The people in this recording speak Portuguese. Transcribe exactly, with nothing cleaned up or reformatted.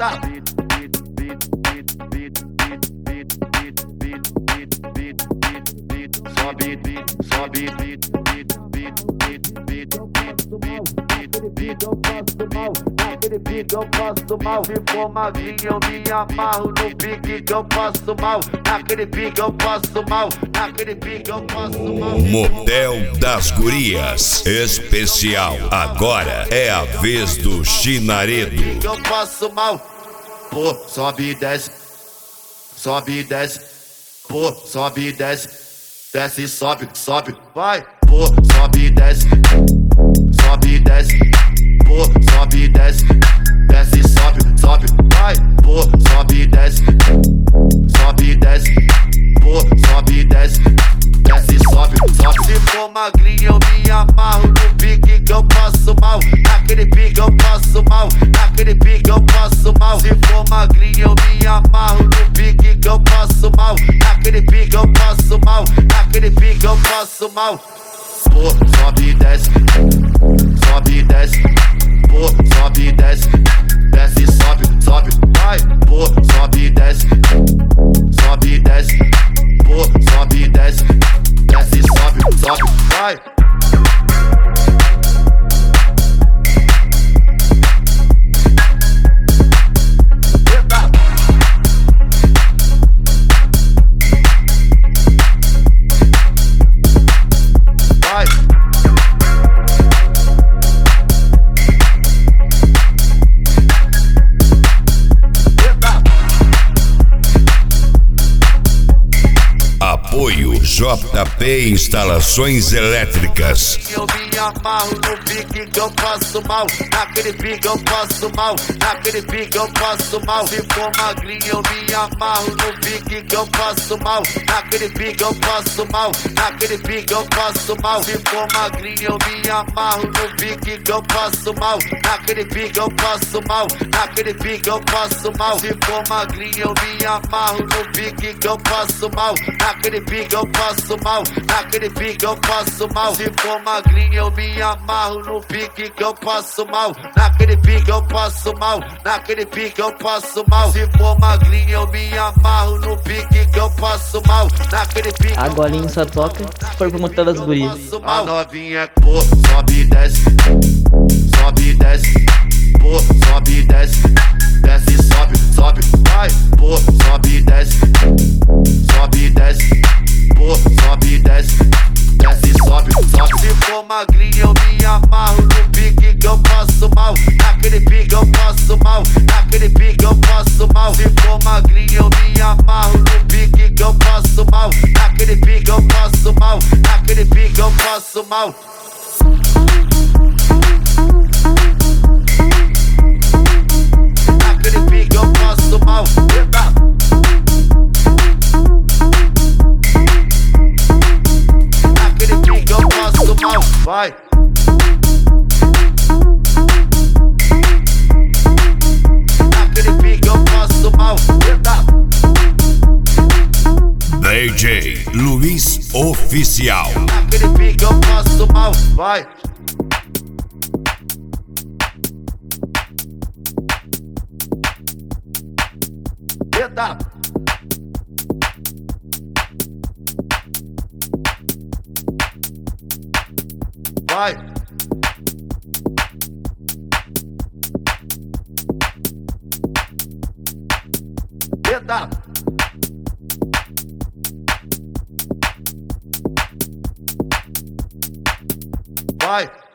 Eita. Sobe, sobe, eu passo mal, naquele pique eu passo mal. Se for magrinho eu me amarro no pique que eu passo mal. Naquele pique eu passo mal, naquele pique eu passo mal. Motel das Gurias especial. Agora é a vez do Chinaredo. Eu passo mal, pô, sobe e desce, sobe e desce, pô, sobe e desce, desce e sobe, sobe, vai, pô, sobe e desce, sobe e desce, pô, sobe e desce, desce e sobe, sobe, vai, pô, sobe e desce, sobe e desce, pô, sobe e desce, desce e sobe, sobe. Se for magrinho eu me amarro no pique que eu passo mal. Naquele pique eu passo mal, naquele pique eu passo mal. Se for magrinho eu me amarro no pique que eu passo mal. Naquele pique eu passo mal, naquele pique eu passo mal. Pô, sobe e desce, sobe e desce, pô, sobe e desce, desce e sobe, sobe, vai, pô, sobe e desce, sobe e desce, pô, sobe e desce, desce e sobe, sobe, vai. Apoio J P Instalações Elétricas. Eu me amarro no pique que eu passo mal. Naquele pique eu passo mal, naquele pique eu passo mal. Se for magrinho eu me amarro no pique que eu passo mal. Naquele pique eu passo mal, naquele pique eu passo mal. Se for magrinho eu me amarro no pique que eu passo mal. Naquele pique eu passo mal, naquele pique eu passo mal. Se for magrinho eu me amarro no pique que eu passo mal. Naquele pique eu passo mal, naquele pique eu passo mal. Se for magrinho eu me amarro no pique que eu passo mal. Naquele pique eu passo mal, naquele pique eu passo mal. Se for magrinho eu me amarro no pique que eu passo mal. Naquele pique a golinha só toca se for pro Motel das Gurias. A novinha, pô, sobe e desce, sobe e desce, pô, sobe e desce, desce e sobe, sobe, vai, pô, sobe e desce, sobe e desce, pô, sobe e desce, desce e sobe, sobe. Se for magrinho eu me amarro no pique que eu passo mal. Naquele pique eu passo mal, naquele pique eu passo mal. Se for magrinho eu me amarro no pique que eu passo mal. Naquele pique eu passo mal, naquele pique eu passo mal. Naquele pique eu passo mal. Eita. Naquele pique eu passo mal. Vai. Naquele pique eu passo mal. Eita. D J Luiz Oficial. Naquele pique eu passo mal. Vai. Eita. Vai. Eita. Vai.